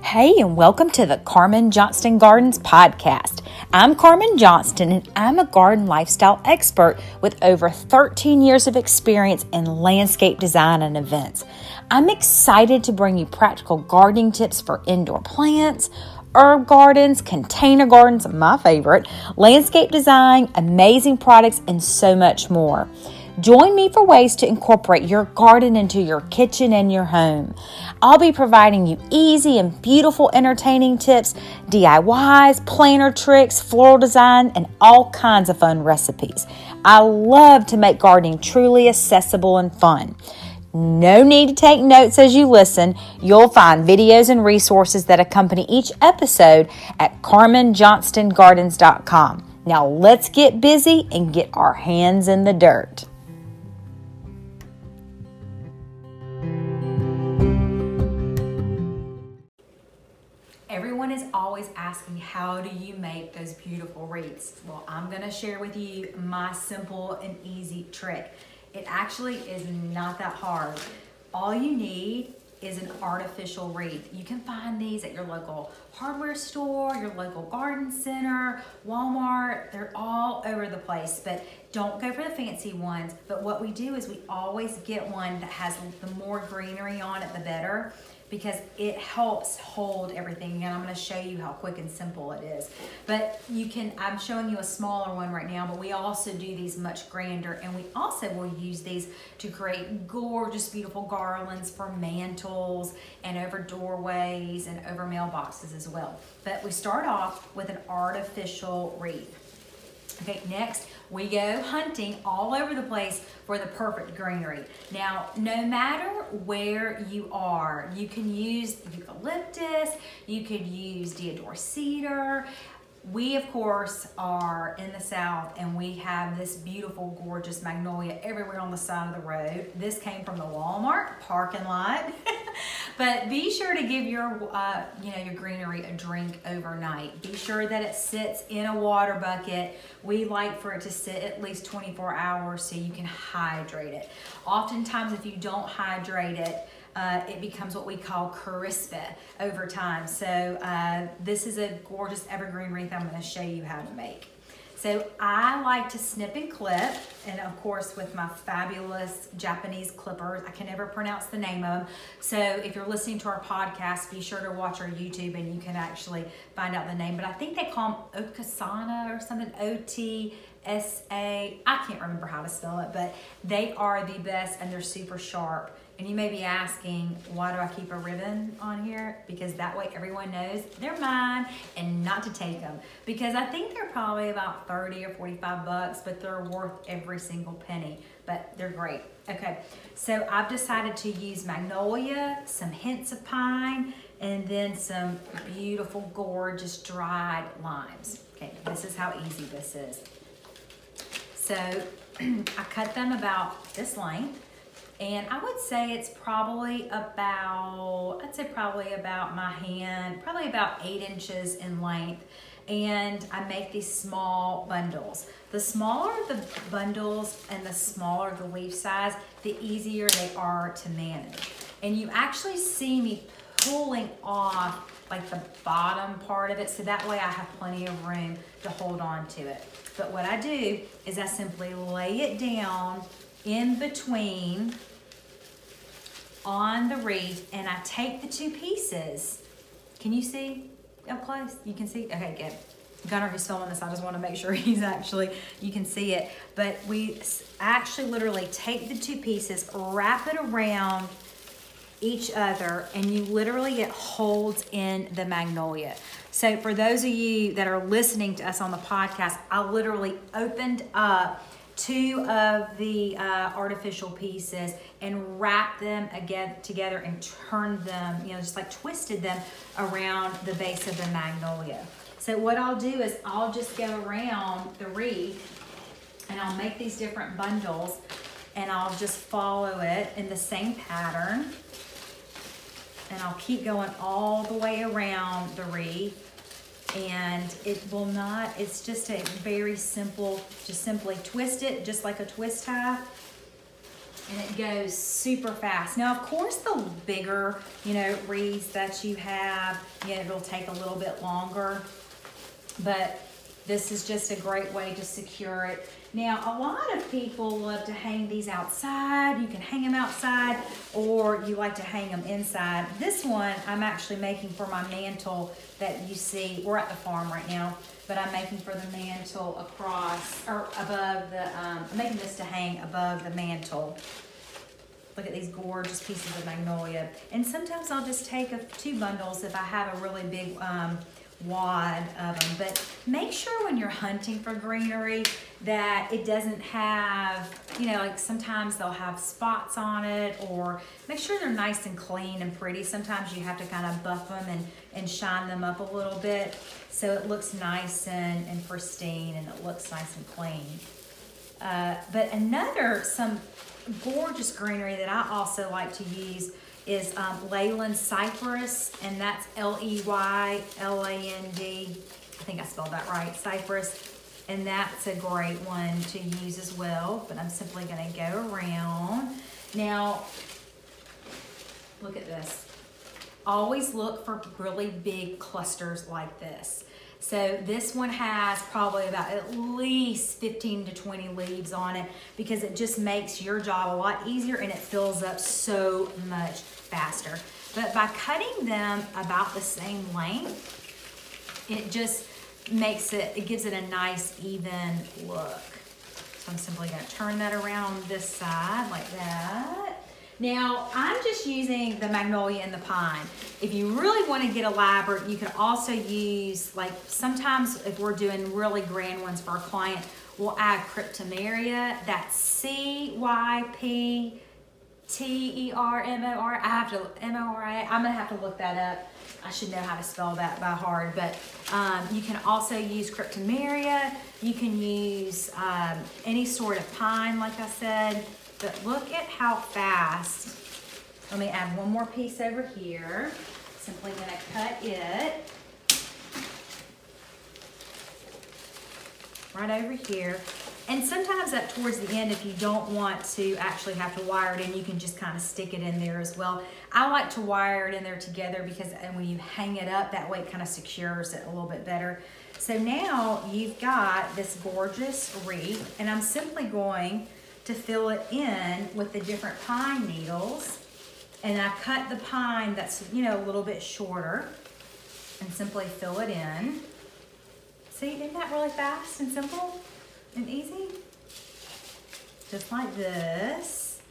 Hey, and welcome to the Carmen Johnston Gardens podcast. I'm Carmen Johnston, and I'm a garden lifestyle expert with over 13 years of experience in landscape design and events. I'm excited to bring you practical gardening tips for indoor plants, herb gardens, container gardens, my favorite, landscape design, amazing products, and so much more. Join me for ways to incorporate your garden into your kitchen and your home. I'll be providing you easy and beautiful entertaining tips, DIYs, planter tricks, floral design, and all kinds of fun recipes. I love to make gardening truly accessible and fun. No need to take notes as you listen. You'll find videos and resources that accompany each episode at carmenjohnstingardens.com. Now let's get busy and get our hands in the dirt. Everyone is always asking, how do you make those beautiful wreaths? Well, I'm going to share with you my simple and easy trick. It actually is not that hard. All you need is an artificial wreath. You can find these at your local hardware store, your local garden center, Walmart. They're all over the place, but don't go for the fancy ones. But what we do is we always get one that has the more greenery on it, the better, because it helps hold everything. And I'm gonna show you how quick and simple it is. But I'm showing you a smaller one right now, but we also do these much grander, and we also will use these to create gorgeous, beautiful garlands for mantles and over doorways and over mailboxes as well. But we start off with an artificial wreath. Okay, next we go hunting all over the place for the perfect greenery. Now, no matter where you are, you can use eucalyptus, you could use deodar cedar. We, of course, are in the South, and we have this beautiful, gorgeous magnolia everywhere on the side of the road. This came from the Walmart parking lot. But be sure to give your greenery a drink overnight. Be sure that it sits in a water bucket. We like for it to sit at least 24 hours so you can hydrate it. Oftentimes, if you don't hydrate it, it becomes what we call crispa over time. So this is a gorgeous evergreen wreath I'm going to show you how to make. So I like to snip and clip, and of course with my fabulous Japanese clippers. I can never pronounce the name of them. So if you're listening to our podcast, be sure to watch our YouTube and you can actually find out the name. But I think they call them Okasana or something, O-T-S-A. I can't remember how to spell it, but they are the best and they're super sharp. And you may be asking, why do I keep a ribbon on here? Because that way everyone knows they're mine and not to take them. Because I think they're probably about 30 or 45 bucks, but they're worth every single penny. But they're great. Okay, so I've decided to use magnolia, some hints of pine, and then some beautiful, gorgeous dried limes. Okay, this is how easy this is. So I cut them about this length. And I would say it's probably about, my hand, probably about 8 inches in length. And I make these small bundles. The smaller the bundles and the smaller the leaf size, the easier they are to manage. And you actually see me pulling off like the bottom part of it, so that way I have plenty of room to hold on to it. But what I do is I simply lay it down in between on the wreath, and I take the two pieces. Can you see up close? You can see? Okay, good. Gunnar, who's filming this, I just want to make sure you can see it. But we actually literally take the two pieces, wrap it around each other, and you literally, it holds in the magnolia. So for those of you that are listening to us on the podcast, I literally opened up 2 of the artificial pieces and wrapped them again together and turned them, just like twisted them around the base of the magnolia. So what I'll do is I'll just go around the wreath and I'll make these different bundles, and I'll just follow it in the same pattern, and I'll keep going all the way around the wreath. And it's just a very simple, just simply twist it just like a twist tie, and it goes super fast. Now, of course, the bigger, you know, wreaths that you have, you know, it'll take a little bit longer, but this is just a great way to secure it. Now, a lot of people love to hang these outside. You can hang them outside, or you like to hang them inside. This one I'm actually making for my mantle that you see. We're at the farm right now, but I'm making for the mantle across, or above the, I'm making this to hang above the mantle. Look at these gorgeous pieces of magnolia. And sometimes I'll just take 2 bundles if I have a really big wad of them. But make sure when you're hunting for greenery that it doesn't have, you know, like sometimes they'll have spots on it, or make sure they're nice and clean and pretty. Sometimes you have to kind of buff them and shine them up a little bit so it looks nice and pristine, and it looks nice and clean. But some gorgeous greenery that I also like to use is Leyland Cypress, and that's Leyland. I think I spelled that right, cypress. And that's a great one to use as well, but I'm simply gonna go around. Now, look at this. Always look for really big clusters like this. So this one has probably about at least 15 to 20 leaves on it, because it just makes your job a lot easier and it fills up so much faster. But by cutting them about the same length, it just makes it gives it a nice even look. So I'm simply gonna turn that around on this side like that. Now, I'm just using the magnolia and the pine. If you really want to get elaborate, you can also use, like sometimes if we're doing really grand ones for our client, we'll add Cryptomeria. That's C-Y-P-T-E-R-M-O-R. M-O-R-A. I'm gonna have to look that up. I should know how to spell that by heart, but you can also use Cryptomeria. You can use any sort of pine, like I said, but look at how fast. Let me add one more piece over here. Simply gonna cut it right over here. And sometimes up towards the end, if you don't want to actually have to wire it in, you can just kind of stick it in there as well. I like to wire it in there together because when you hang it up, that way it kind of secures it a little bit better. So now you've got this gorgeous wreath, and I'm simply going to fill it in with the different pine needles. And I cut the pine that's, you know, a little bit shorter, and simply fill it in. See, isn't that really fast and simple and easy? Just like this.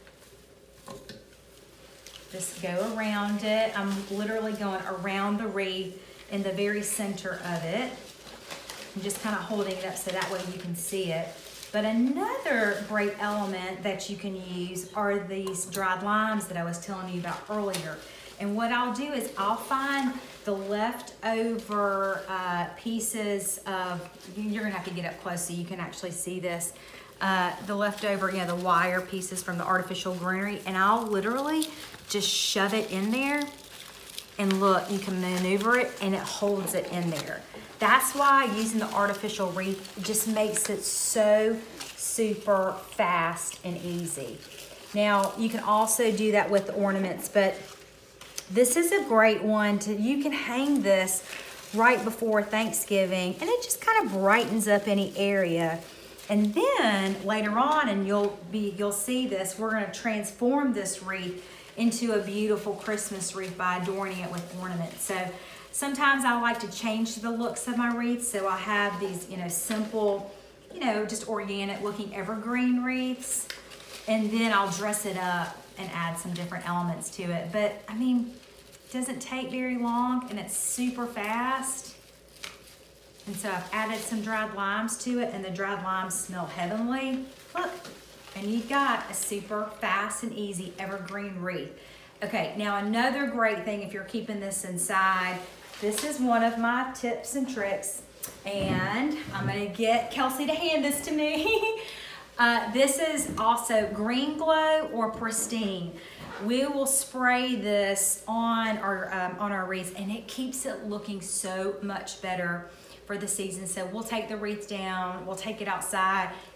Just go around it. I'm literally going around the wreath in the very center of it. I'm just kind of holding it up so that way you can see it. But another great element that you can use are these dried limes that I was telling you about earlier. And what I'll do is I'll find the leftover pieces of, you're gonna have to get up close so you can actually see this, the leftover, you know, the wire pieces from the artificial greenery, and I'll literally just shove it in there, and look, you can maneuver it and it holds it in there. That's why using the artificial wreath just makes it so super fast and easy. Now, you can also do that with the ornaments, but this is a great one you can hang this right before Thanksgiving, and it just kind of brightens up any area. And then later on, and you'll see this, we're gonna transform this wreath into a beautiful Christmas wreath by adorning it with ornaments. So sometimes I like to change the looks of my wreaths, so I have these, you know, simple, you know, just organic looking evergreen wreaths, and then I'll dress it up and add some different elements to it. But I mean, it doesn't take very long, and it's super fast. And so I've added some dried limes to it, and the dried limes smell heavenly. Look, and you've got a super fast and easy evergreen wreath. Okay, now another great thing if you're keeping this inside, this is one of my tips and tricks, and I'm gonna get Kelsey to hand this to me. This is also Green Glow or Pristine. We will spray this on our wreaths, and it keeps it looking so much better for the season. So we'll take the wreath down, we'll take it outside,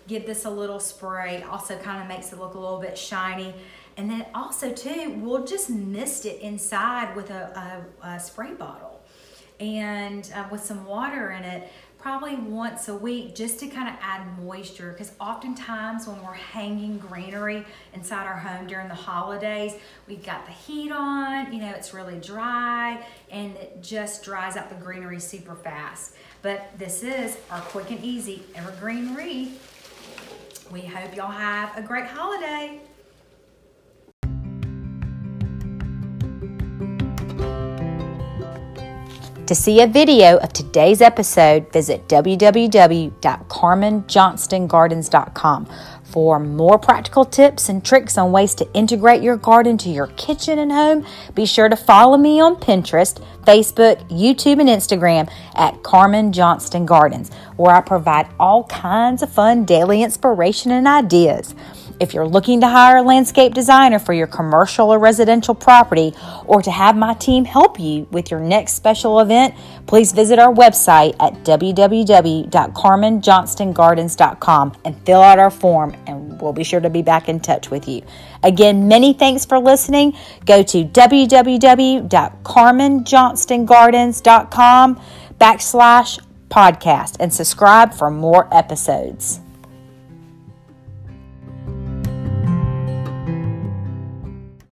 give this a little spray. Also kind of makes it look a little bit shiny. And then also too, we'll just mist it inside with a spray bottle and with some water in it, probably once a week, just to kind of add moisture, because oftentimes when we're hanging greenery inside our home during the holidays, we've got the heat on, you know, it's really dry, and it just dries out the greenery super fast. But this is our quick and easy evergreen wreath. We hope y'all have a great holiday. To see a video of today's episode, visit www.carmenjohnstongardens.com for more practical tips and tricks on ways to integrate your garden to your kitchen and home. Be sure to follow me on Pinterest, Facebook, YouTube, and Instagram at Carmen Johnston Gardens, where I provide all kinds of fun daily inspiration and ideas. If you're looking to hire a landscape designer for your commercial or residential property, or to have my team help you with your next special event, please visit our website at www.carmenjohnstongardens.com and fill out our form, and we'll be sure to be back in touch with you. Again, many thanks for listening. Go to www.carmenjohnstongardens.com/podcast and subscribe for more episodes.